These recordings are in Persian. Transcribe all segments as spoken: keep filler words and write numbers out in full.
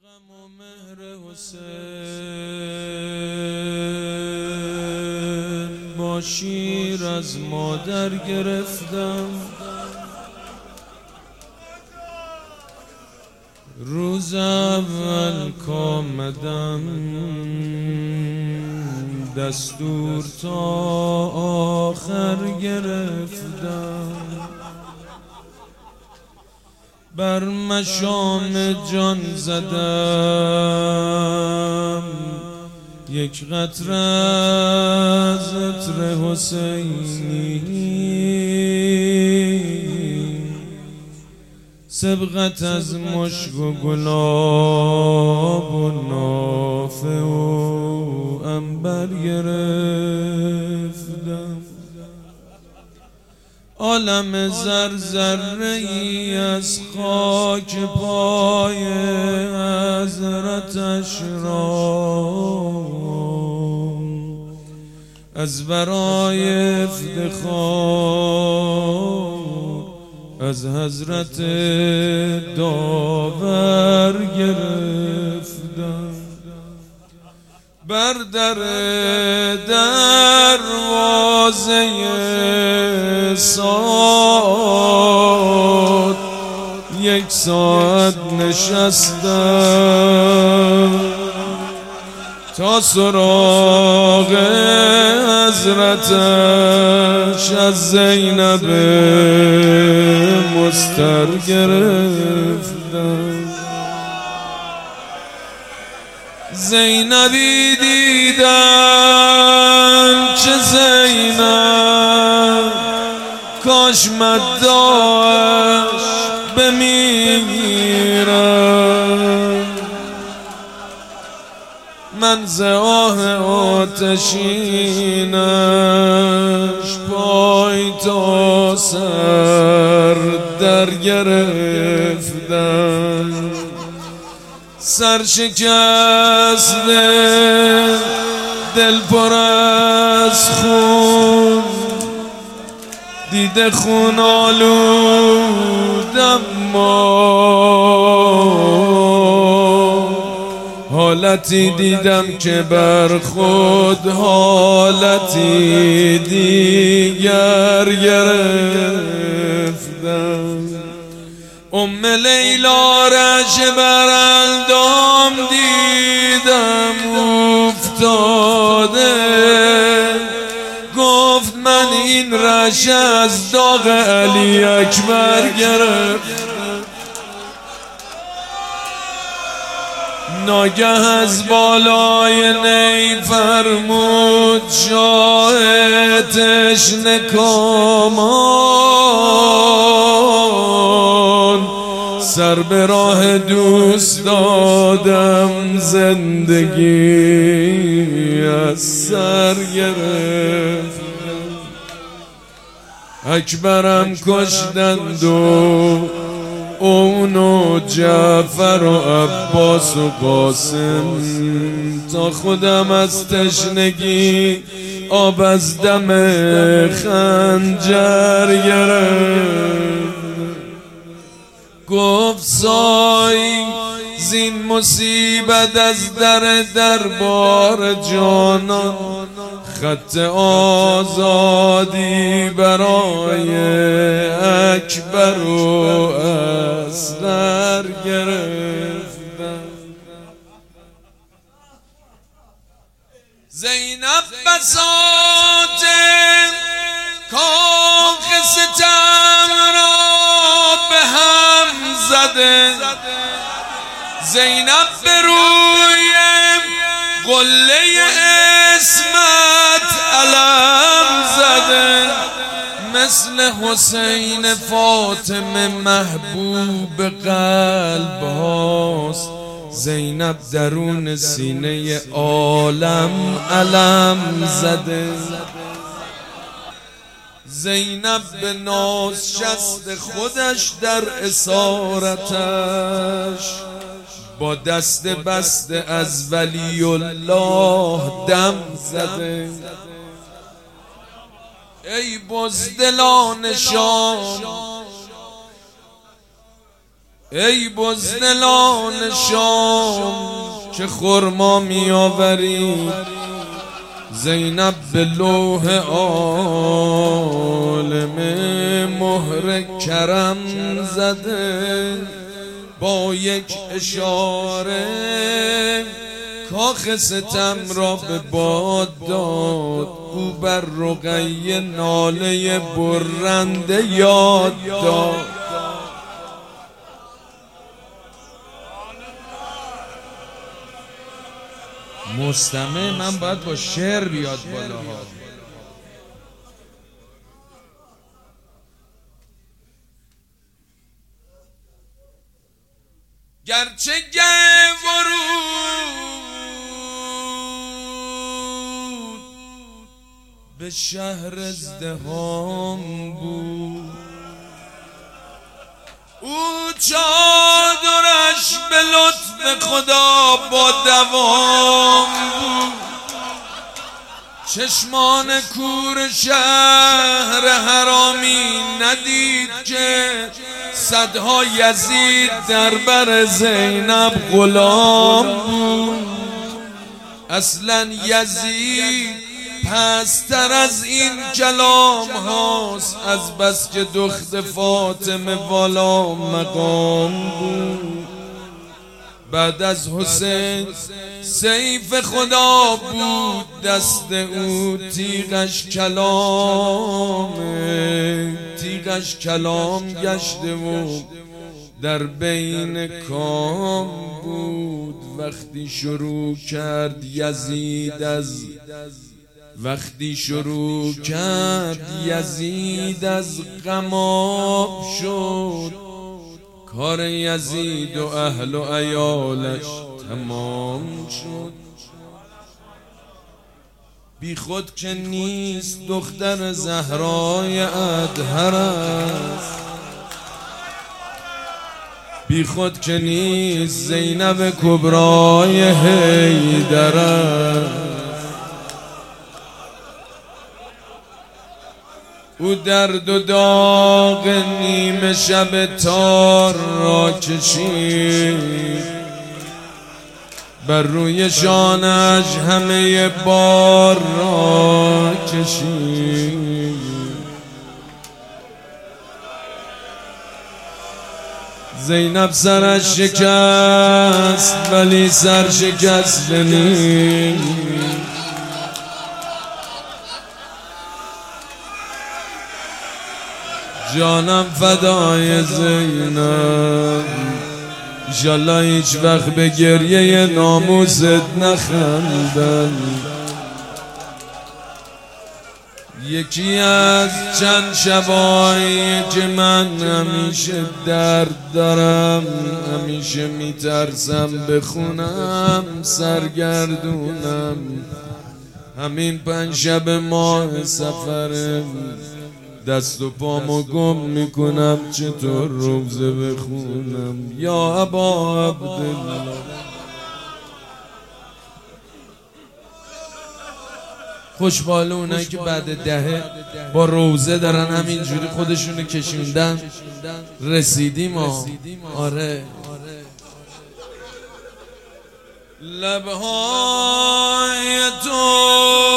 غم و مهر حسین با شیر از مادر گرفتم. روز اول کامدم دستور تا آخر گرفتم. بر مشام جان زدم یک قطره از عطر حسینی، سبقت از مشک و گلاب و نافه و عنبر گرفتم. عالم زر ذره‌ای از خاک پای حضرتش را از برای افتخار از حضرت داور گرفتم. بر در دروازه ساد یک ساعت نشستم تا سراغ حضرتش از زینب مستر گرفتم. زینبی دیدم چه زینب کاش مداش بمیرم. من ز آه آتشینش پای تا سر در گرفتم. سرشکسته دل پر از خون دیده خون آلودم، ما حالتی دیدم که بر خود حالتی دیگر گرفتم. ام لیلا رش بر اندام دیدم افتاده، گفت من این رش از داغ علی اکبر گرفتم. ناگه از بالای نی فرمود شاه تشنه کامان، سر به راه دوست دادم زندگی از سر گرفت. اکبرم کشتند و اون و جعفر و عباس و قاسم، تا خودم از تشنگی آب از دم خنجر گرفت. گفت سای زین مصیبت از در دربار جانان، خط آزادی برای اکبر و اصغر گرفتم. زینب بساط کاخ ستم را به هم زده، زینب به روی قله اسمت علم زده، مثل حسین فاطمه محبوب قلب هاست. زینب درون سینه عالم علم زده. زینب به ناز شست خودش در اسارتش، با دست بسته از ولی الله دم زده. ای بزدلان شام ای بزدلان شام که خرما می آورید، زینب به لوح عالم مهر کرم زده، با یک اشاره کاخ ستم را به باد داد. او بر رقیه ناله برنده یاد داد. مستمع من باید با شعر بیاد بالا ها. گرچه گه ورود به شهر ازدهام بود، او چادرش به لطف خدا با دوام بود. چشمان کور شهر حرامی ندید که صدها یزید در بر زینب غلام بود. اصلا یزید پستر از این کلام هاست، از بس که دخت فاطمه والا مقام بود. بعد از حسین سیف خدا بود، دست او تیغش کلامه، تیغش کلام گشته و در بین کام بود. وقتی شروع کرد یزید از وقتی شروع کرد یزید از غماب شد، کار یزید و اهل و عیالش تمام شد. بی خود که نیست دختر زهرای اطهر است، بی خود که نیست زینب کبرای حیدر است. او درد و داغ نیمه شب تار را کشید، بر روی شانش همه بار را کشید. زینب سرش شکست ولی سر شکست نیست. جانم فدای زینب، انشالله هیچ وقت به گریه ناموست نخندم. یکی از چند شبایی که من همیشه درد دارم، همیشه میترسم بخونم سرگردونم، همین پنج شب ماه سفرم. دست و پامو گم میکنم چطور روزه بخونم. یا ابا عبدالله خوشبالونه که بعد دهه با روزه دارن همینجوری خودشونو کشوندن. رسیدیم ها. آره لبهای تو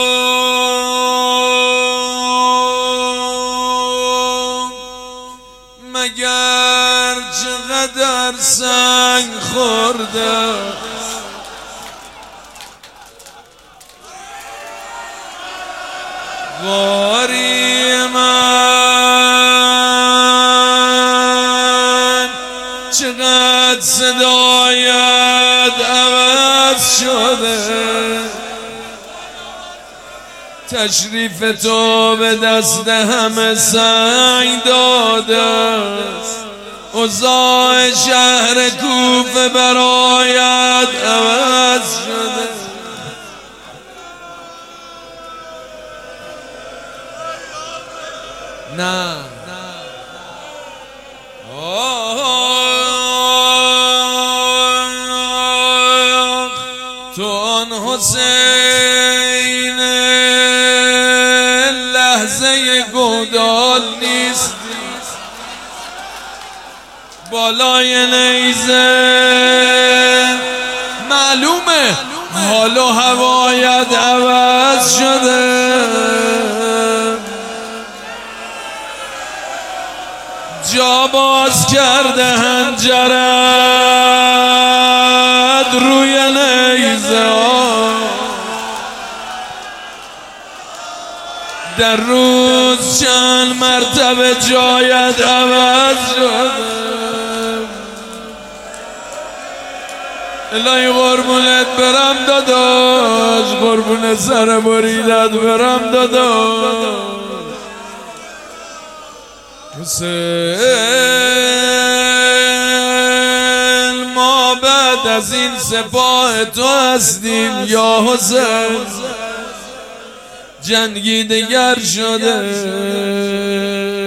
مگر چقدر سنگ خورده، غاری من چقدر صدایت عوض شده. تشریف تو به دست همه سنگ داده، اوضاع شهر کوفه برایت عوض شده. نه تو آن حسین لحظه گودال نیست، با بالای نیزه معلومه حال و هوایت عوض شده، جا باز کرده هنجرت روی نیزه، در روز چند مرتبه جایت عوض شده. الهی قربونت برم داداش، قربون سر بریدت برم داداش. حسین ما بعد از این سپاه تو هستیم یا حسین، جنگی دگر شده